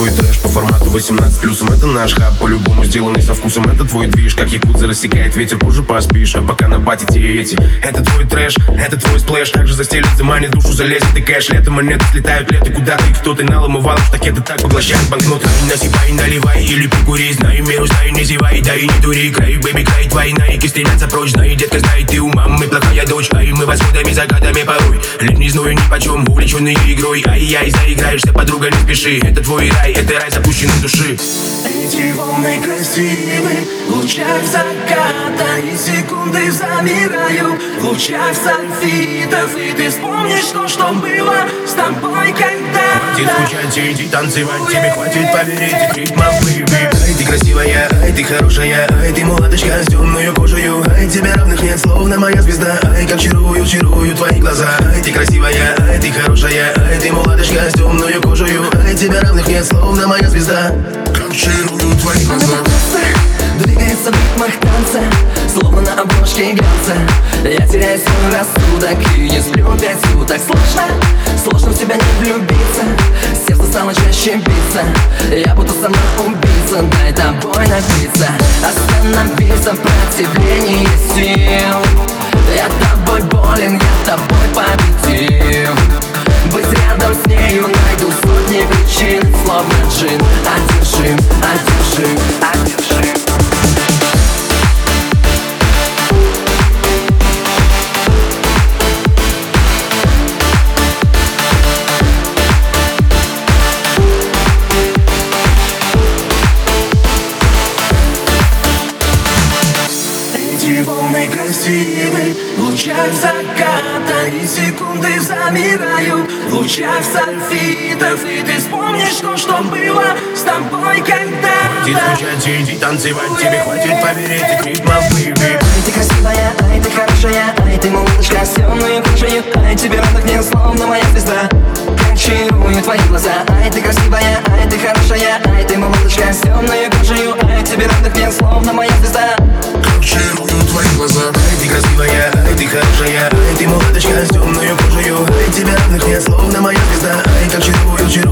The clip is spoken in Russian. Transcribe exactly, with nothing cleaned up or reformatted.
твой трэш по формату восемнадцать плюсом. Это наш хаб, по-любому сделанный со вкусом. Это твой движ, как якудза рассекает ветер. Позже поспишь, а пока на пати те эти. Это твой трэш, это твой сплэш. Также застелит, заманит душу, залезет и кэш. Лето монеты слетают, лето куда ты. Кто ты наламывал, в так это так поглощает банкноты. Насыпай, наливай или прикури. Знаю меру, знаю, не зевай, да и не дури. Край, бэби, край, твои найки стремятся прочь. Знаю, детка, знает, ты у мамы плохая дочь. Ай, мы восходами, закатами порой. Лет не знаю, ни почем, увлеченный игрой. Ай-яй, заиграешься, подруга, не спеши. Это твой рай, это рай запущенной души. Эти волны красивы, в лучах заката и секунды замираю. В лучах сульфидов, и ты вспомнишь то, что было с тобой когда-то. Хватит скучать, иди танцевать, тебе хватит поверить, и ритмов baby. Ай, ты красивая, ай, ты хорошая, ай, ты молодочка с темную кожею. Ай, тебе равных нет, словно моя звезда. Ай, как чарую, чарую твои глаза. Ай, ты красивая, ай, ты хорошая, ай, ты молодочка с темную кожею. Ай, тебе равных нет, словно моя звезда. Как чарую твои глаза. Двигается в ритмах танца, словно на обложке глянца. Я теряю свой рассудок и не сплю пять суток. Сложно, сложно в тебя не влюбиться. Сердце стало чаще биться. Я будто сама убийца, дай тобой напиться. Остановиться противление сил. Я тобой болен, я тобой победил. Быть рядом с нею найду сотни причин. Словно джин, одержим, одержим, одержим. Эти волны красивы, в лучах заката и секунды замираю. В лучах сульфидов, и ты вспомнишь то, что было с тобой когда-то. Хватит скучать, иди танцевать, тебе хватит поверить, и ритмов baby. Ай, ты красивая, ай, ты хорошая, ай, ты молодочка с темной кожей. Ай, тебе равных нет, словно моя звезда. Как чарую твои глаза. Ай, ты красивая, ай, ты хорошая, ай, ты молодочка с темной кожей. Ай, тебе равных нет, словно моя звезда. Как чарую твои глаза. Ай, ты красивая, ай, ты хорошая, ай, ты молодочка с темной кожею. Ай, тебе равных нет, словно моя звезда. Ай, как чарую, чарую